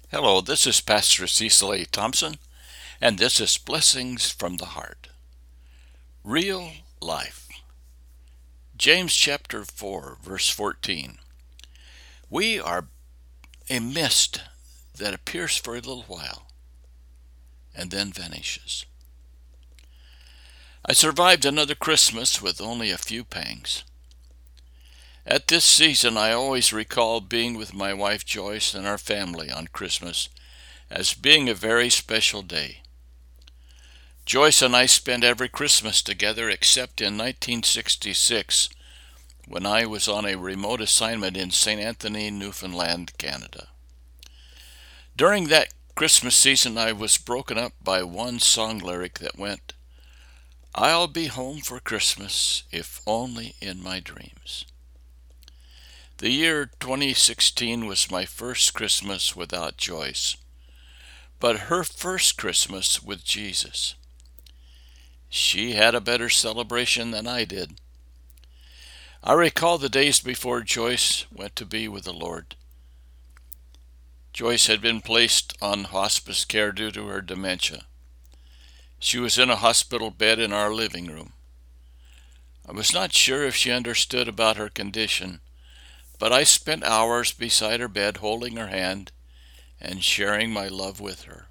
Hello, this is Pastor Cecil A. Thompson, and this is Blessings from the Heart. Real life. James chapter 4, verse 14. We are a mist that appears for a little while and then vanishes. I survived another Christmas with only a few pangs. At this season, I always recall being with my wife Joyce and our family on Christmas as being a very special day. Joyce and I spent every Christmas together except in 1966 when I was on a remote assignment in St. Anthony, Newfoundland, Canada. During that Christmas season, I was broken up by one song lyric that went, "I'll be home for Christmas, if only in my dreams." The year 2016 was my first Christmas without Joyce, but her first Christmas with Jesus. She had a better celebration than I did. I recall the days before Joyce went to be with the Lord. Joyce had been placed on hospice care due to her dementia. She was in a hospital bed in our living room. I was not sure if she understood about her condition, but I spent hours beside her bed holding her hand and sharing my love with her.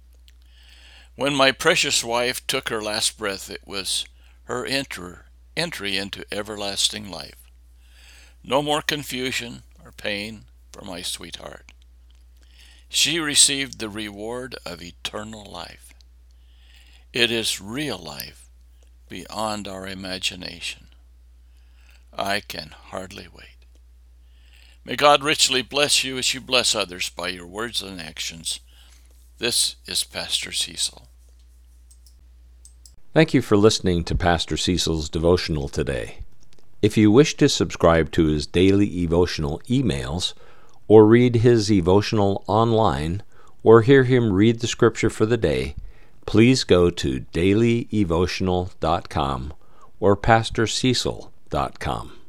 When my precious wife took her last breath, it was her entry into everlasting life. No more confusion or pain for my sweetheart. She received the reward of eternal life. It is real life beyond our imagination. I can hardly wait. May God richly bless you as you bless others by your words and actions. This is Pastor Cecil. Thank you for listening to Pastor Cecil's devotional today. If you wish to subscribe to his daily devotional emails, or read his devotional online, or hear him read the scripture for the day, please go to dailydevotional.com or pastorcecil.com.